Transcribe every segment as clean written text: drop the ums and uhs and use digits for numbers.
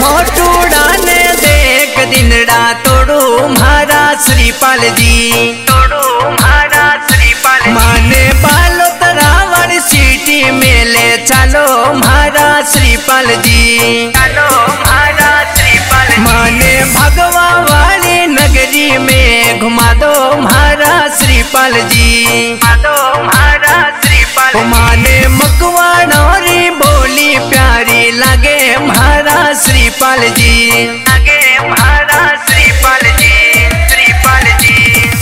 फोटूड़ा ने देख दिनड़ा तोड़ू म्हारा श्रीपाल जी, तोड़ू म्हारा श्रीपाल। माने बालो तरावड़ सीटी मेले चलो म्हारा श्रीपाल जी, चलो म्हारा श्रीपाल। माने भगवा वाली नगरी में घुमा दो म्हारा श्रीपाल जी, घुमा दो म्हारा श्रीपाल। माने मकवाणोरी बोली प्यारी लगे म्हारा श्रीपाल जी, लगे म्हारा श्रीपाल जी, श्रीपाल जी।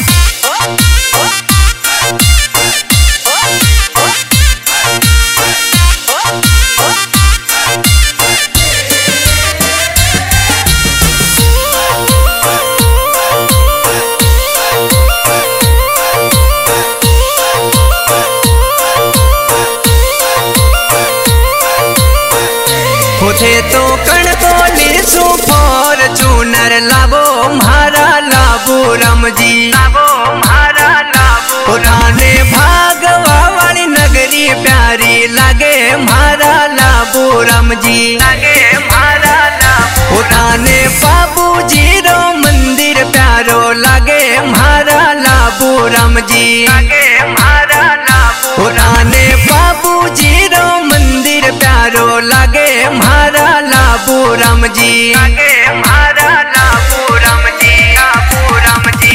होते तो कण बोली सुफोर चूनर लावो म्हारा लाबू राम जी, लावो म्हारा लाबू। उठाने भागवा वाली नगरी प्यारी लगे म्हारा लाबू राम जी, लगे म्हारा लाबू। उठाने बाबू जी रो मंदिर प्यारो लगे म्हारा लाबू राम जी, लगे म्हारा लाबू। उठाने बाबू जी रो मंदिर प्यारो लगे म्हारा लाबू राम जी, लगे म्हारा लाबू राम जी, लाबू राम जी।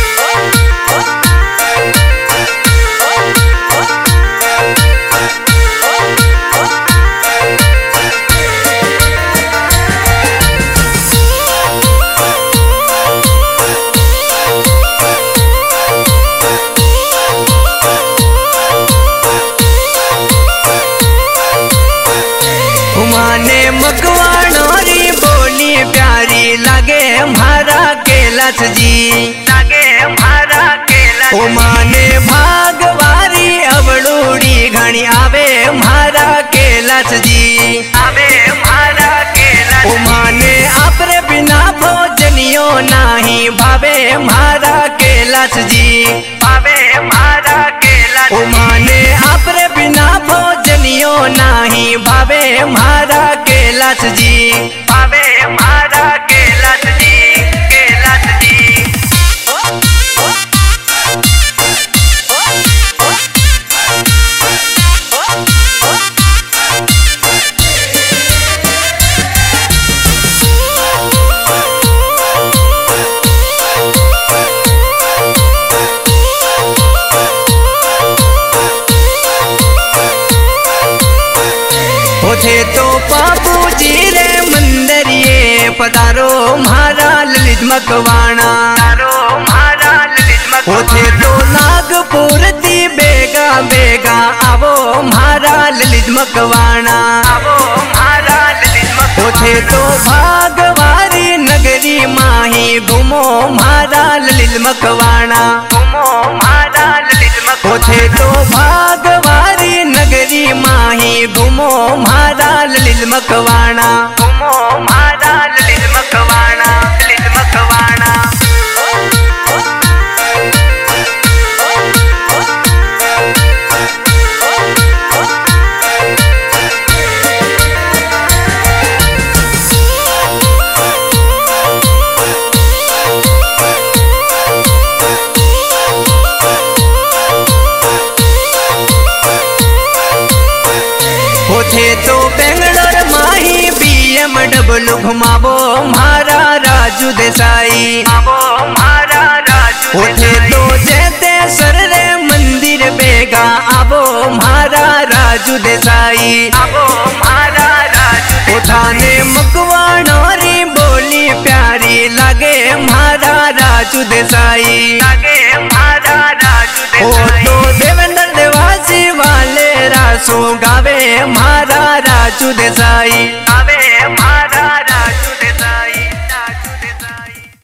माने मकवाणोरी बोली प्यारी लगे म्हारा कैलाश जी, लगे म्हारा कैलाश। ओ माने भागवारी अवड़ूड़ी घणी आवे म्हारा कैलाश जी, आवे म्हारा कैलाश। ओ माने आपरे बिना भोजनियो नाही भावे म्हारा कैलाश जी, भावे म्हारा कैलाश। ओ माने आपरे बिना भोजनियो नाही भावे म्हारा कैलाश जी, भावे म्हारा कैलाश जी, कैलाश जी। होते तो बाबू जी रे मंदिर ये पधारो म्हारा ललित मकवाणा, म्हारा ललित मकवाणा। होते तो नागपुर दी बेगा बेगा आवो म्हारा ललित मकवाणा, आवो म्हारा ललित मकवाणा। होते तो भागवारी नगरी माही घूमो म्हारा ललित मकवाणा, घूमो म्हारा ललित मकवाणा। होते तो भागवारी नगरी माही घूमो म्हारा ललित मकवाणा, घूमो म्हारा ललित मकवाणा, ललित मकवाणा। होते तो बेंगलोर माही BMW घुमावो म्हारा राजू देसाई, आवो म्हारा राजू। होते तो जेते सर रे मंदिर बेगा आवो म्हारा राजू देसाई, आवो म्हारा राजू। उठाने मकवाणोरी बोली प्यारी लगे म्हारा राजू देसाई, लगे म्हारा राजू देसाई। तो देवेंद्र देवासी वाले रासो गावे म्हारा राजू देसाई, गावे म्हारा